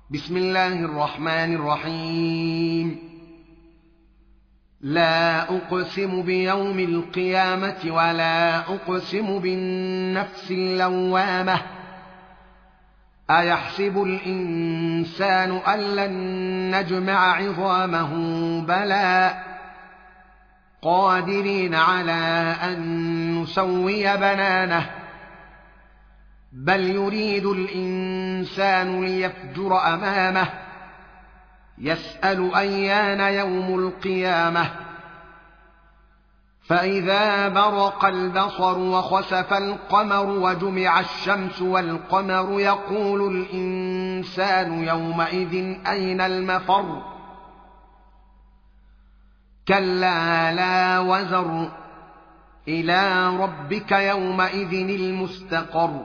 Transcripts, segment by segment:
بسم الله الرحمن الرحيم. لا أقسم بيوم القيامة ولا أقسم بالنفس اللوامة. أيحسب الإنسان أن لن نجمع عظامه بلى قادرين على أن نسوي بنانه بل يريد الإنسان ليفجر أمامه يسأل أيان يوم القيامة. فإذا برق البصر وخسف القمر وجمع الشمس والقمر يقول الإنسان يومئذ أين المفر. كلا لا وزر إلى ربك يومئذ المستقر.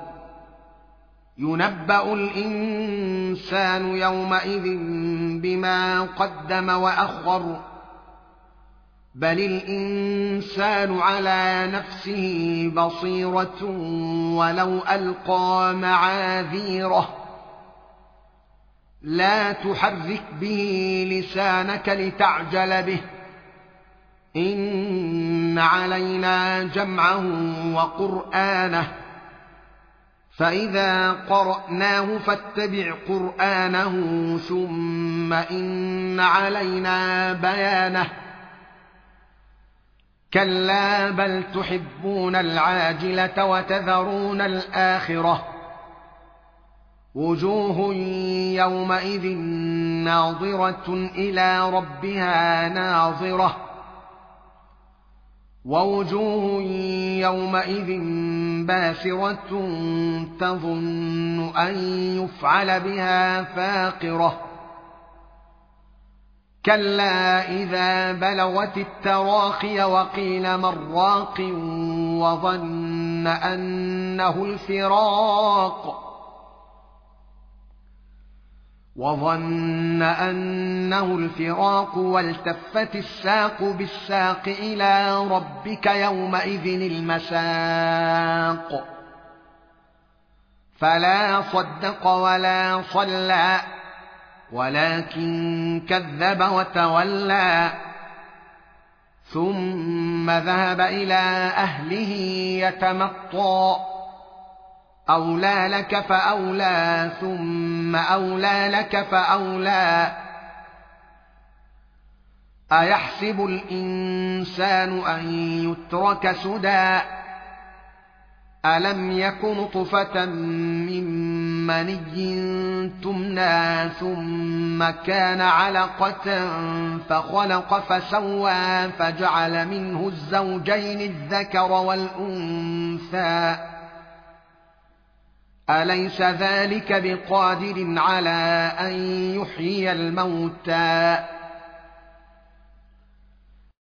ينبأ الإنسان يومئذ بما قدم وأخر بل الإنسان على نفسه بصيرة ولو ألقى معاذيره. لا تحرك به لسانك لتعجل به إن علينا جمعه وقرآنه فإذا قرأناه فاتبع قرآنه ثم إن علينا بيانه. كلا بل تحبون العاجلة وتذرون الآخرة. وجوه يومئذ ناظرة إلى ربها ناظرة ووجوه يومئذ باسرة تظن أن يفعل بها فاقرة. كلا إذا بلغت التراقي وقيل من راق وظن أنه الفراق والتفت الساق بالساق إلى ربك يومئذ المساق. فلا صدق ولا صلى ولكن كذب وتولى ثم ذهب إلى أهله يتمطى. أولى لك فأولى ثم أولى لك فأولى. أيحسب الإنسان أن يترك سدى ألم يك نطفة من مني تمنى ثم كان علقة فخلق فسوى فجعل منه الزوجين الذكر والأنثى. أليس ذلك بقادر على أن يحيي الموتى